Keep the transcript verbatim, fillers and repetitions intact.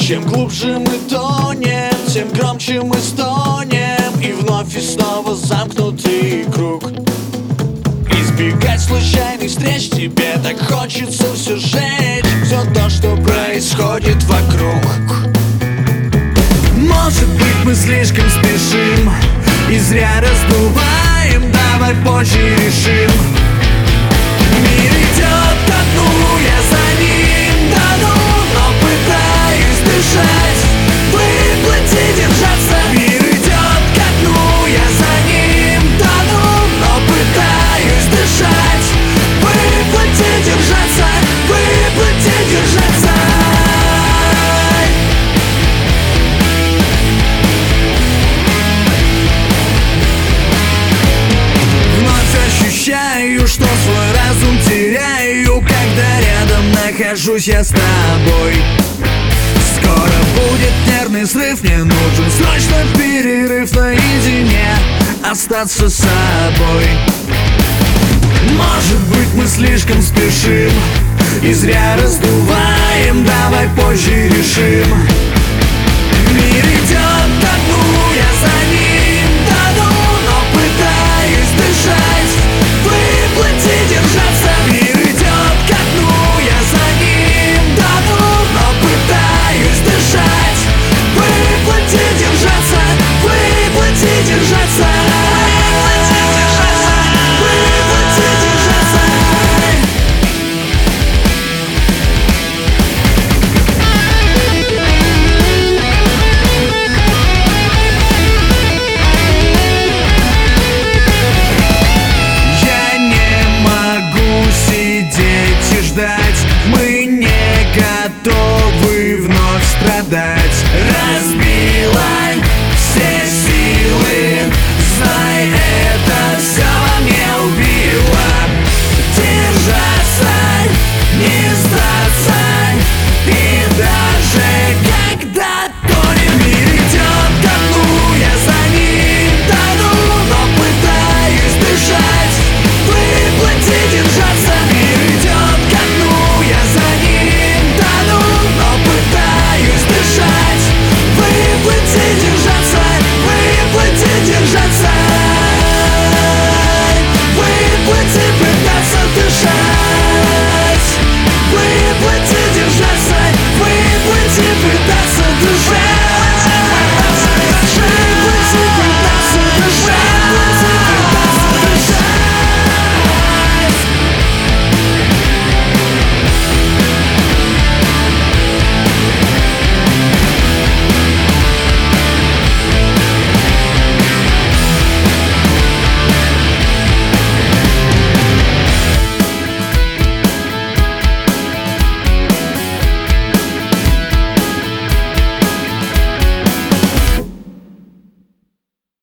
Чем глубже мы тонем, тем громче мы стонем. И вновь и снова замкнутый круг. Избегать случайных встреч, тебе так хочется все сжечь, все то, что происходит вокруг. Может быть, мы слишком спешим и зря раздуваем, давай позже решим. Мир идет ко дну, я за ним тону, но пытаюсь дышать, выплыть и держаться. Мир идет ко дну, я за ним тону, но пытаюсь дышать, выплыть и держаться, выплыть и держаться. Ощущаю, что свой разум теряю, когда рядом нахожусь я с тобой. Скоро будет нервный срыв, мне нужен срочно перерыв наедине, остаться с собой. Может быть, мы слишком спешим и зря раздуваем, давай позже решим. Мир идет